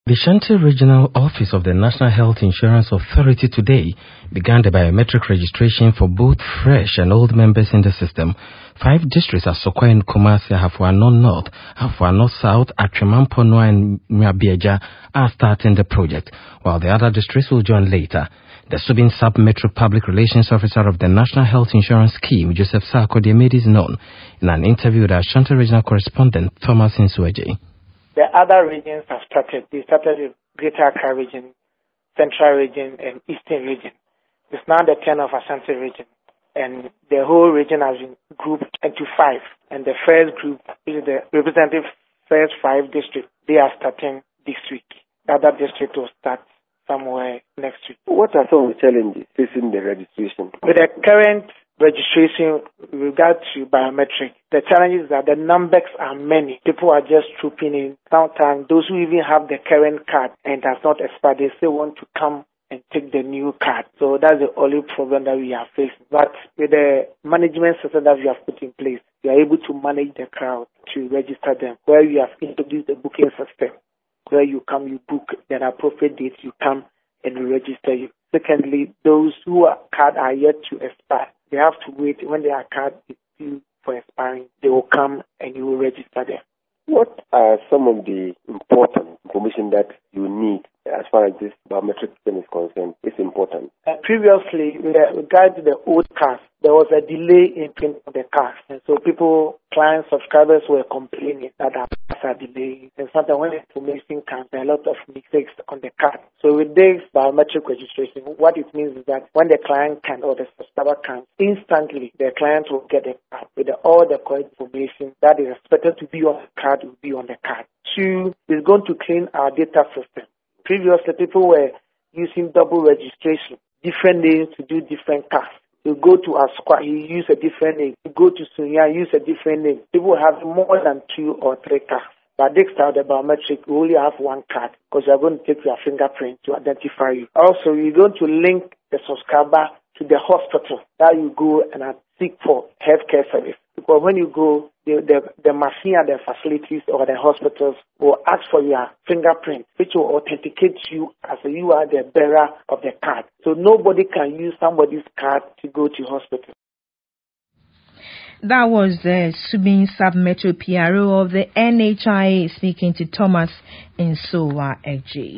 The Shanti Regional Office of the National Health Insurance Authority today began the biometric registration for both fresh and old members in the system. 5 districts are Sokwa and Kumasi, Hafuano North, Hafuano South, Atrimampono and Mwabieja are starting the project, while the other districts will join later. The Subin Sub-Metro Public Relations Officer of the National Health Insurance Scheme, Joseph Sarkodie, made his known in an interview with our Shanti Regional Correspondent, Thomas Insueje. The other regions have started. They started with Greater Accra region, Central region, and Eastern region. It's now the turn of Ashanti region, and the whole region has been grouped into 5. And the first group is the representative first 5 districts. They are starting this week. The other district will start somewhere next week. What are some of the challenges facing the registration? With the current registration with regard to biometric, the challenge is that the numbers are many. People are just trooping in. Sometimes those who even have the current card and has not expired, they still want to come and take the new card. So that's the only problem that we are facing. But with the management system that we have put in place, we are able to manage the crowd to register them, where we have introduced the booking system, where you come, you book, then appropriate dates, you come and we register you. Secondly, those who are card are yet to expire, they have to wait. When their card is due for expiring, they will come and you will register them. What are some of the important information that you need as far as this biometric system is concerned? It's important. Previously, with regard to the old cards, there was a delay in printing the cards. And so clients, subscribers were complaining that our cards are delayed. And sometimes when information comes, there are a lot of mistakes on the card. So with this biometric registration, what it means is that when the client can or the subscriber can, instantly the client will get a card with all the correct information that is expected to be on the card will be on the card. 2, is going to clean our data system. Previously, people were using double registration, different names to do different cards. You go to Asqua, you use a different name. You go to Sunya, use a different name. People have more than 2 or 3 cards. But this time, the biometric, you only have 1 card because you are going to take your fingerprint to identify you. Also, you're going to link the subscriber to the hospital that you go and seek for healthcare service. Because when you go, the machine at the facilities or the hospitals will ask for your fingerprint, which will authenticate you as you are the bearer of the card. So nobody can use somebody's card to go to hospital. That was the Subin Sub-Metro PRO of the NHIA speaking to Thomas Insueje.